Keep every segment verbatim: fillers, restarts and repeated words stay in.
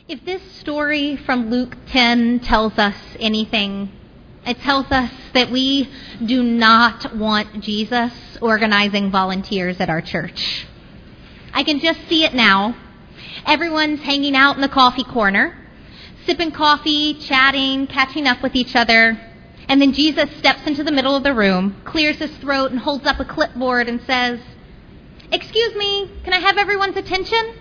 If this story from Luke ten tells us anything, it tells us that we do not want Jesus organizing volunteers at our church. I can just see it now. Everyone's hanging out in the coffee corner, sipping coffee, chatting, catching up with each other. And then Jesus steps into the middle of the room, clears his throat, and holds up a clipboard and says, "Excuse me, can I have everyone's attention?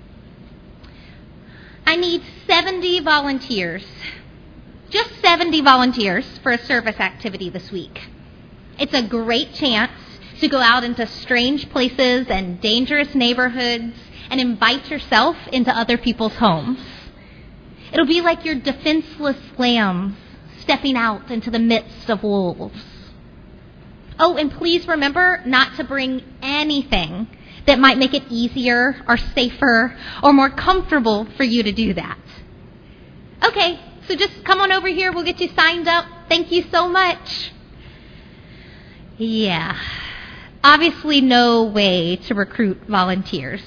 I need seventy volunteers. Just seventy volunteers for a service activity this week. It's a great chance to go out into strange places and dangerous neighborhoods and invite yourself into other people's homes. It'll be like your defenseless lambs stepping out into the midst of wolves. Oh, and please remember not to bring anything that might make it easier or safer or more comfortable for you to do that. Okay, so just come on over here. We'll get you signed up. Thank you so much." Yeah, obviously no way to recruit volunteers.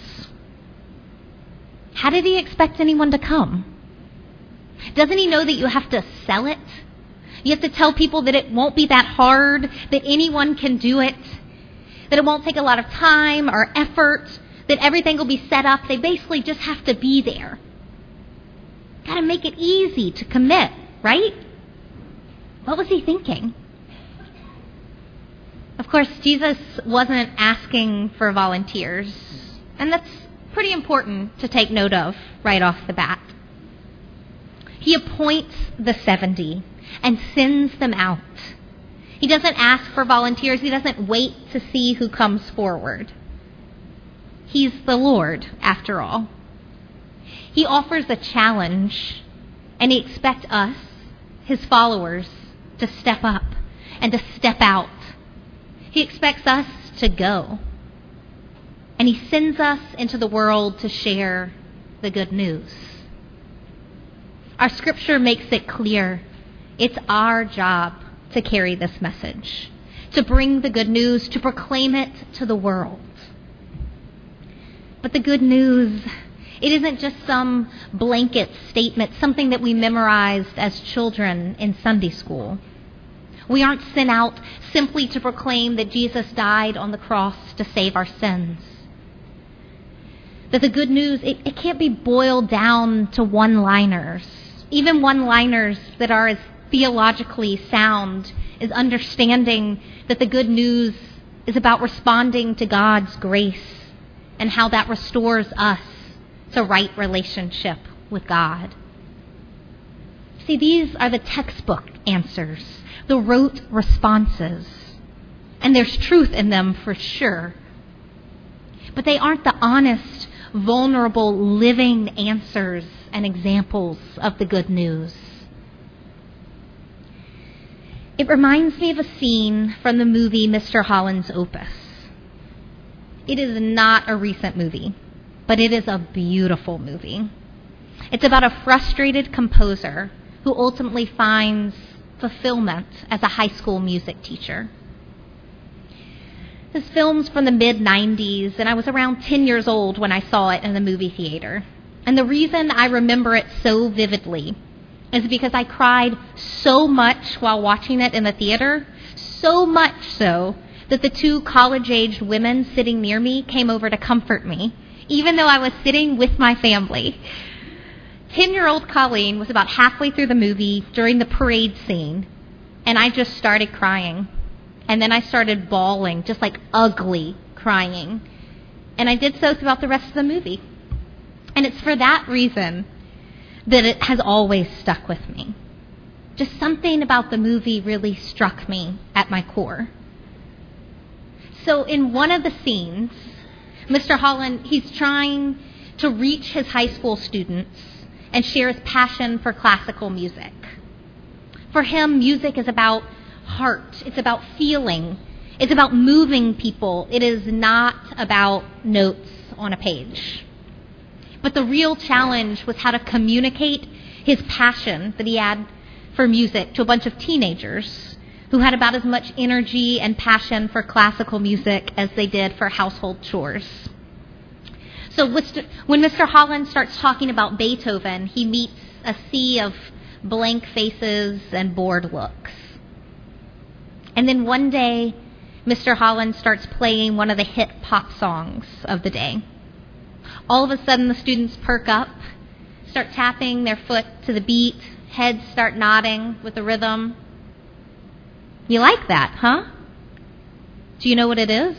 How did he expect anyone to come? Doesn't he know that you have to sell it? You have to tell people that it won't be that hard, that anyone can do it, that it won't take a lot of time or effort, that everything will be set up. They basically just have to be there. Got to make it easy to commit, right? What was he thinking? Of course, Jesus wasn't asking for volunteers, and that's pretty important to take note of right off the bat. He appoints the seventy and sends them out. He doesn't ask for volunteers. He doesn't wait to see who comes forward. He's the Lord, after all. He offers a challenge, and he expects us, his followers, to step up and to step out. He expects us to go. And he sends us into the world to share the good news. Our scripture makes it clear it's our job to carry this message, to bring the good news, to proclaim it to the world. But the good news, it isn't just some blanket statement, something that we memorized as children in Sunday school. We aren't sent out simply to proclaim that Jesus died on the cross to save our sins. That the good news, it, it can't be boiled down to one-liners, even one-liners that are as theologically sound as understanding that the good news is about responding to God's grace and how that restores us to right relationship with God. See, these are the textbook answers, the rote responses, and there's truth in them for sure. But they aren't the honest, vulnerable, living answers and examples of the good news. It reminds me of a scene from the movie Mister Holland's Opus. It is not a recent movie, but it is a beautiful movie. It's about a frustrated composer who ultimately finds fulfillment as a high school music teacher. This film's from the mid nineties, and I was around ten years old when I saw it in the movie theater. And the reason I remember it so vividly is because I cried so much while watching it in the theater, so much so that the two college-aged women sitting near me came over to comfort me, even though I was sitting with my family. Ten-year-old Colleen was about halfway through the movie during the parade scene, and I just started crying. And then I started bawling, just like ugly crying. And I did so throughout the rest of the movie. And it's for that reason that it has always stuck with me. Just something about the movie really struck me at my core. So in one of the scenes, Mister Holland, he's trying to reach his high school students and share his passion for classical music. For him, music is about heart. It's about feeling. It's about moving people. It is not about notes on a page. But the real challenge was how to communicate his passion that he had for music to a bunch of teenagers who had about as much energy and passion for classical music as they did for household chores. So when Mister Holland starts talking about Beethoven, he meets a sea of blank faces and bored looks. And then one day, Mister Holland starts playing one of the hit pop songs of the day. All of a sudden, the students perk up, start tapping their foot to the beat, heads start nodding with the rhythm. You like that, huh? Do you know what it is?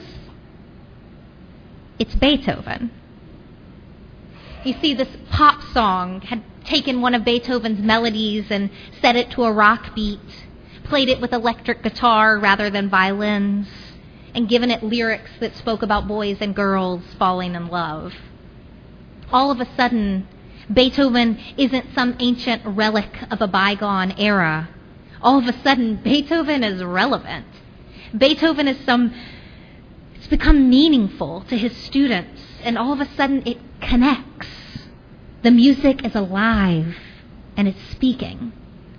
It's Beethoven. You see, this pop song had taken one of Beethoven's melodies and set it to a rock beat, played it with electric guitar rather than violins, and given it lyrics that spoke about boys and girls falling in love. All of a sudden, Beethoven isn't some ancient relic of a bygone era. All of a sudden, Beethoven is relevant. Beethoven is some, it's become meaningful to his students, and all of a sudden it connects. The music is alive, and it's speaking.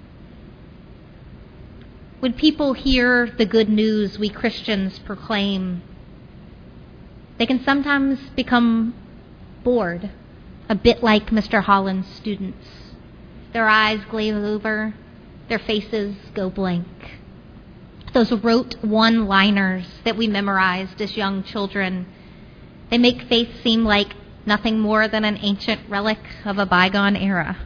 When people hear the good news we Christians proclaim, they can sometimes become bored, a bit like Mister Holland's students. Their eyes glaze over, their faces go blank. Those rote one-liners that we memorized as young children, they make faith seem like nothing more than an ancient relic of a bygone era.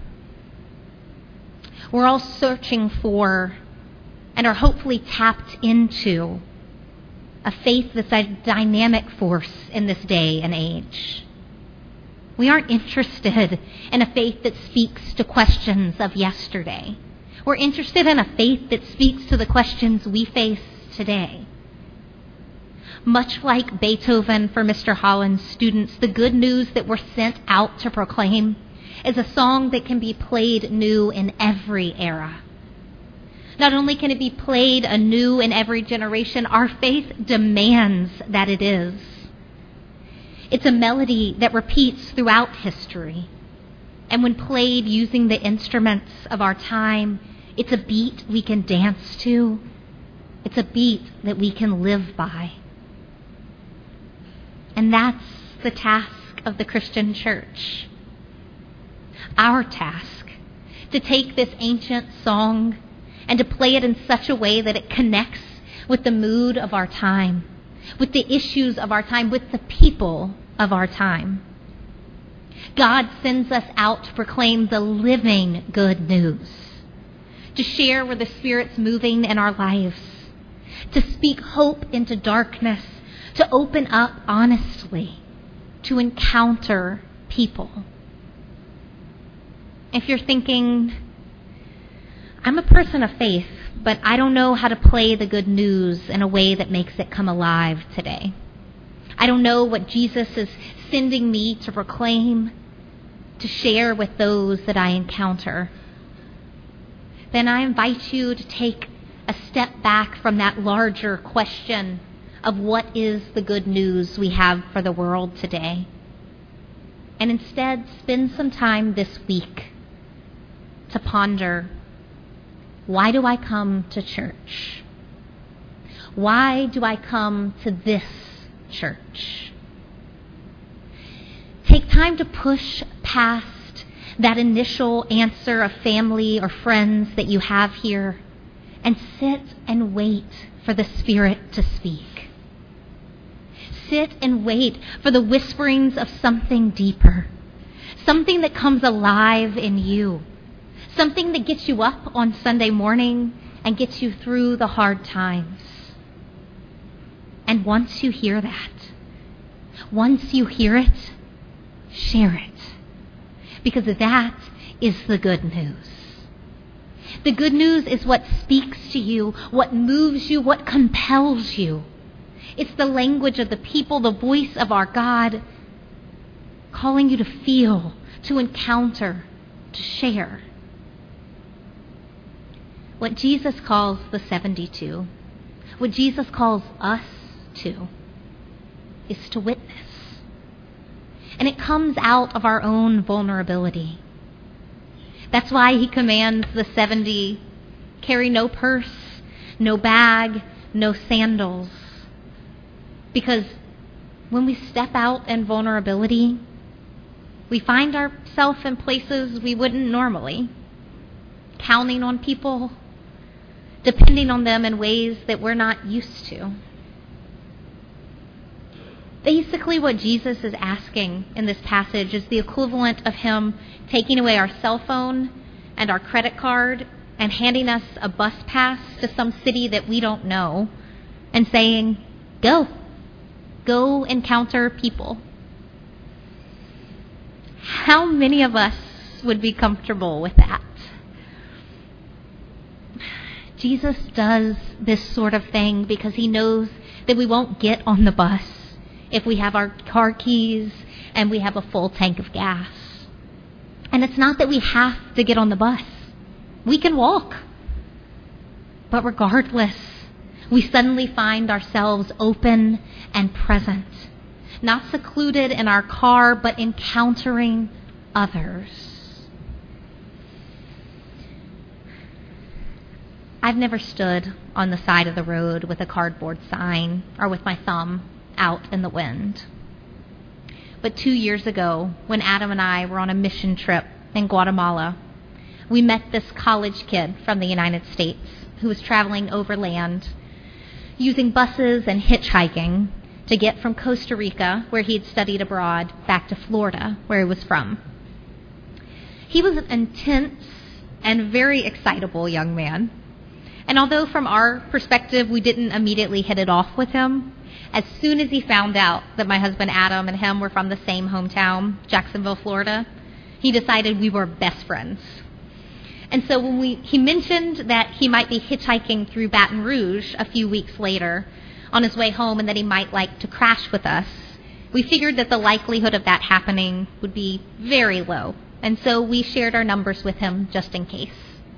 We're all searching for and are hopefully tapped into a faith that's a dynamic force in this day and age. We aren't interested in a faith that speaks to questions of yesterday. We're interested in a faith that speaks to the questions we face today. Much like Beethoven for Mister Holland's students, the good news that we're sent out to proclaim is a song that can be played new in every era. Not only can it be played anew in every generation, our faith demands that it is. It's a melody that repeats throughout history. And when played using the instruments of our time, it's a beat we can dance to. It's a beat that we can live by. And that's the task of the Christian church. Our task, to take this ancient song and to play it in such a way that it connects with the mood of our time, with the issues of our time, with the people of our time. God sends us out to proclaim the living good news, to share where the Spirit's moving in our lives, to speak hope into darkness, to open up honestly, to encounter people. If you're thinking, I'm a person of faith, but I don't know how to play the good news in a way that makes it come alive today. I don't know what Jesus is sending me to proclaim, to share with those that I encounter. Then I invite you to take a step back from that larger question of what is the good news we have for the world today, and instead spend some time this week to ponder, why do I come to church? Why do I come to this church? Take time to push past that initial answer of family or friends that you have here and sit and wait for the Spirit to speak. Sit and wait for the whisperings of something deeper, something that comes alive in you, something that gets you up on Sunday morning and gets you through the hard times. And once you hear that, once you hear it, share it. Because that is the good news. The good news is what speaks to you, what moves you, what compels you. It's the language of the people, the voice of our God, calling you to feel, to encounter, to share. What Jesus calls the seventy-two, what Jesus calls us to, is to witness. And it comes out of our own vulnerability. That's why he commands the seventy, carry no purse, no bag, no sandals. Because when we step out in vulnerability, We find ourselves in places we wouldn't normally, counting on people, depending on them in ways that we're not used to. Basically, what Jesus is asking in this passage is the equivalent of him taking away our cell phone and our credit card and handing us a bus pass to some city that we don't know and saying, go, go encounter people. How many of us would be comfortable with that? Jesus does this sort of thing because he knows that we won't get on the bus if we have our car keys and we have a full tank of gas. And it's not that we have to get on the bus. We can walk. But regardless, we suddenly find ourselves open and present, not secluded in our car, but encountering others. I've never stood on the side of the road with a cardboard sign or with my thumb out in the wind. But two years ago, when Adam and I were on a mission trip in Guatemala, we met this college kid from the United States who was traveling overland using buses and hitchhiking to get from Costa Rica, where he had studied abroad, back to Florida, where he was from. He was an intense and very excitable young man. And although from our perspective we didn't immediately hit it off with him, as soon as he found out that my husband Adam and him were from the same hometown, Jacksonville, Florida, he decided we were best friends. And so when we he mentioned that he might be hitchhiking through Baton Rouge a few weeks later on his way home and that he might like to crash with us, we figured that the likelihood of that happening would be very low. And so we shared our numbers with him just in case.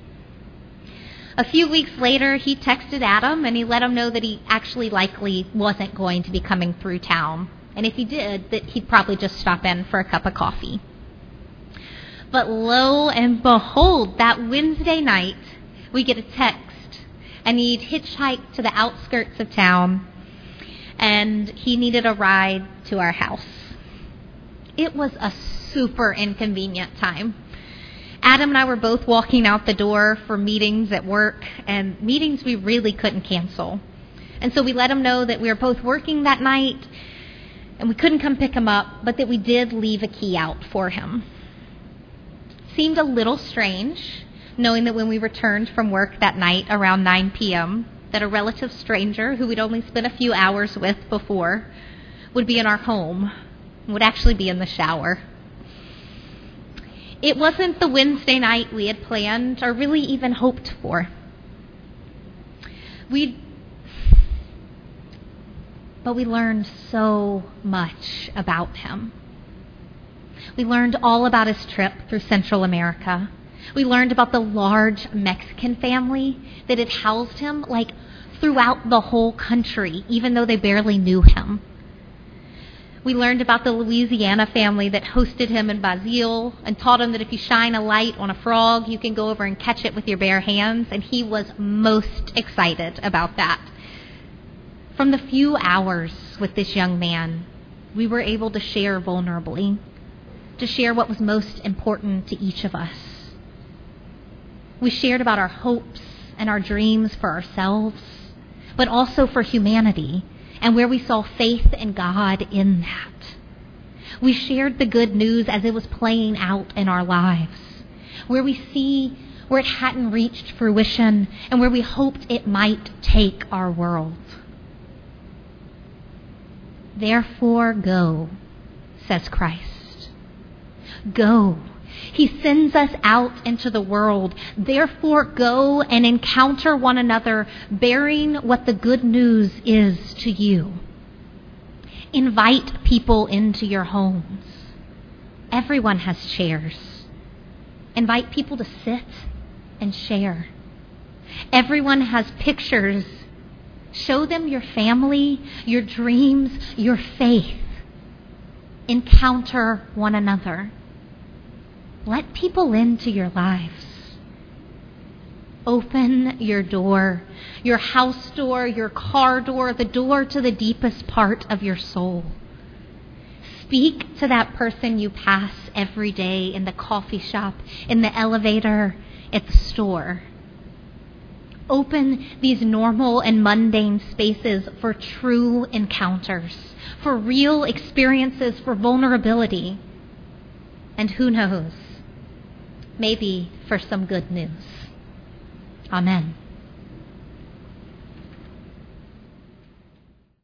A few weeks later, he texted Adam and he let him know that he actually likely wasn't going to be coming through town. And if he did, that he'd probably just stop in for a cup of coffee. But lo and behold, that Wednesday night, we get a text and he'd hitchhiked to the outskirts of town and he needed a ride to our house. It was a super inconvenient time. Adam and I were both walking out the door for meetings at work, and meetings we really couldn't cancel. And so we let him know that we were both working that night, and we couldn't come pick him up, but that we did leave a key out for him. Seemed a little strange, knowing that when we returned from work that night around nine p.m., that a relative stranger who we'd only spent a few hours with before would be in our home, would actually be in the shower. It wasn't the Wednesday night we had planned or really even hoped for. We, but we learned so much about him. We learned all about his trip through Central America. We learned about the large Mexican family that had housed him like throughout the whole country, even though they barely knew him. We learned about the Louisiana family that hosted him in Basile and taught him that if you shine a light on a frog, you can go over and catch it with your bare hands, and he was most excited about that. From the few hours with this young man, we were able to share vulnerably, to share what was most important to each of us. We shared about our hopes and our dreams for ourselves, but also for humanity, and where we saw faith in God in that. We shared the good news as it was playing out in our lives, where we see where it hadn't reached fruition and where we hoped it might take our world. Therefore go, says Christ. Go. He sends us out into the world. Therefore, go and encounter one another, bearing what the good news is to you. Invite people into your homes. Everyone has chairs. Invite people to sit and share. Everyone has pictures. Show them your family, your dreams, your faith. Encounter one another. Let people into your lives. Open your door, your house door, your car door, the door to the deepest part of your soul. Speak to that person you pass every day in the coffee shop, in the elevator, at the store. Open these normal and mundane spaces for true encounters, for real experiences, for vulnerability. And who knows, maybe for some good news. Amen.